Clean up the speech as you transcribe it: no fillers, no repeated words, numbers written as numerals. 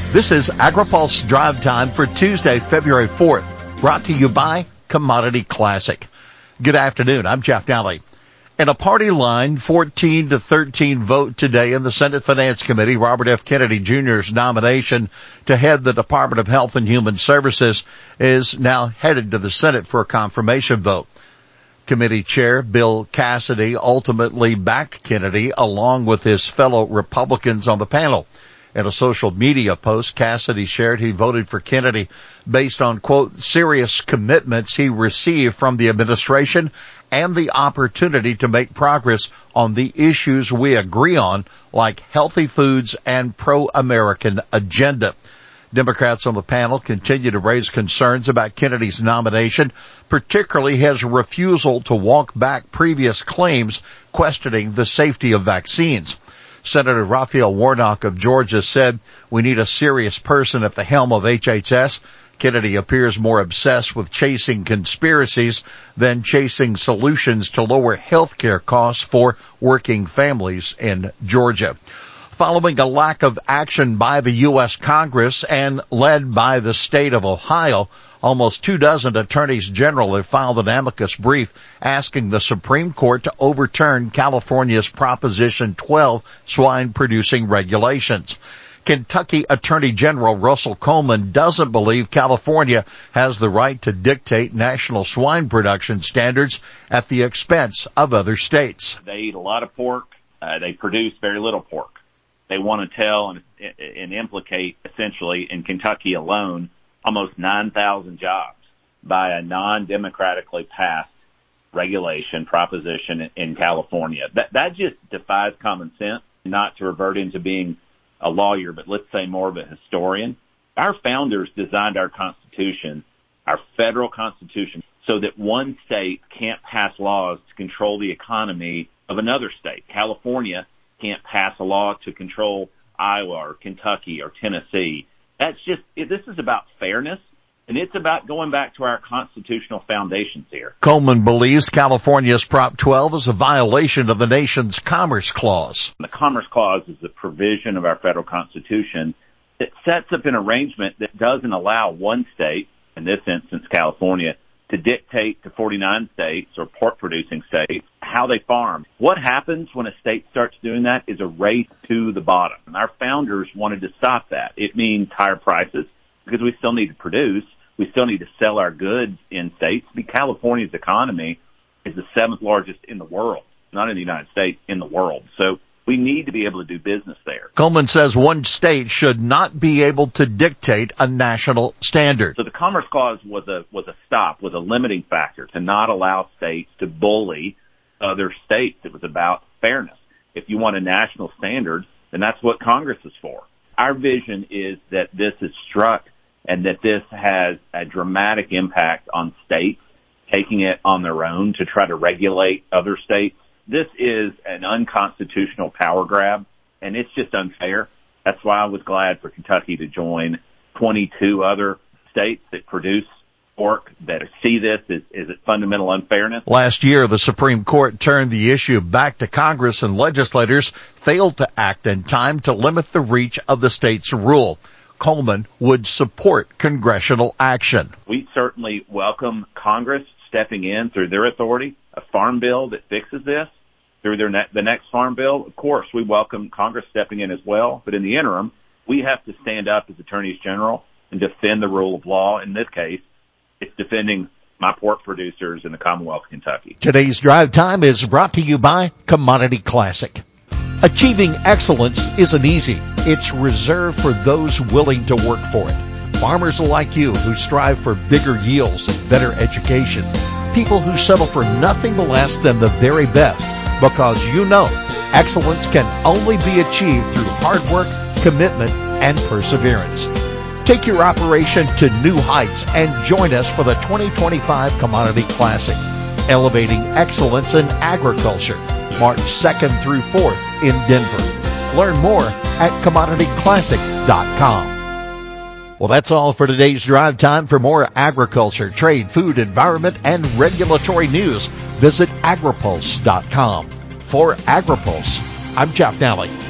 This is AgriPulse Drive Time for Tuesday, February 4th, brought to you by Commodity Classic. Good afternoon. I'm Jeff Daly. In a party line 14-13 vote today in the Senate Finance Committee, Robert F. Kennedy Jr.'s nomination to head the Department of Health and Human Services is now headed to the Senate for a confirmation vote. Committee Chair Bill Cassidy ultimately backed Kennedy along with his fellow Republicans on the panel. In a social media post, Cassidy shared he voted for Kennedy based on, quote, serious commitments he received from the administration and the opportunity to make progress on the issues we agree on, like healthy foods and pro-American agenda. Democrats on the panel continue to raise concerns about Kennedy's nomination, particularly his refusal to walk back previous claims questioning the safety of vaccines. Senator Raphael Warnock of Georgia said, "We need a serious person at the helm of HHS. Kennedy appears more obsessed with chasing conspiracies than chasing solutions to lower health care costs for working families in Georgia." Following a lack of action by the U.S. Congress and led by the state of Ohio, almost 24 attorneys general have filed an amicus brief asking the Supreme Court to overturn California's Proposition 12 swine-producing regulations. Kentucky Attorney General Russell Coleman doesn't believe California has the right to dictate national swine production standards at the expense of other states. They eat a lot of pork. They produce very little pork. They want to tell and implicate, essentially, in Kentucky alone, almost 9,000 jobs by a non-democratically passed regulation proposition in California. That just defies common sense. Not to revert into being a lawyer, but let's say more of a historian. Our founders designed our Constitution, our federal Constitution, so that one state can't pass laws to control the economy of another state. California can't pass a law to control Iowa or Kentucky or Tennessee. This is about fairness, and it's about going back to our constitutional foundations here. Coleman believes California's Prop 12 is a violation of the nation's Commerce Clause. The Commerce Clause is a provision of our federal Constitution that sets up an arrangement that doesn't allow one state, in this instance California, to dictate to 49 states or pork-producing states how they farm. What happens when a state starts doing that is a race to the bottom. Our founders wanted to stop that. It means higher prices because we still need to produce. We still need to sell our goods in states. California's economy is the 7th largest in the world, not in the United States, in the world. So we need to be able to do business there. Coleman says one state should not be able to dictate a national standard. So the Commerce Clause was a limiting factor to not allow states to bully other states. It was about fairness. If you want a national standard, then that's what Congress is for. Our vision is that this is struck and that this has a dramatic impact on states taking it on their own to try to regulate other states. This is an unconstitutional power grab, and it's just unfair. That's why I was glad for Kentucky to join 22 other states that produce pork that see this as a fundamental unfairness. Last year, the Supreme Court turned the issue back to Congress, and legislators failed to act in time to limit the reach of the state's rule. Coleman would support congressional action. We certainly welcome Congress stepping in through their authority, a farm bill that fixes this, through the next farm bill. Of course, we welcome Congress stepping in as well, but in the interim, we have to stand up as attorneys general and defend the rule of law. In this case, it's defending my pork producers in the Commonwealth of Kentucky. Today's Drive Time is brought to you by Commodity Classic. Achieving excellence isn't easy. It's reserved for those willing to work for it. Farmers like you who strive for bigger yields and better education. People who settle for nothing less than the very best because you know excellence can only be achieved through hard work, commitment, and perseverance. Take your operation to new heights and join us for the 2025 Commodity Classic, Elevating Excellence in Agriculture, March 2nd through 4th in Denver. Learn more at commodityclassic.com. Well, that's all for today's Drive Time. For more agriculture, trade, food, environment, and regulatory news, visit agripulse.com. For AgriPulse, I'm Jeff Daly.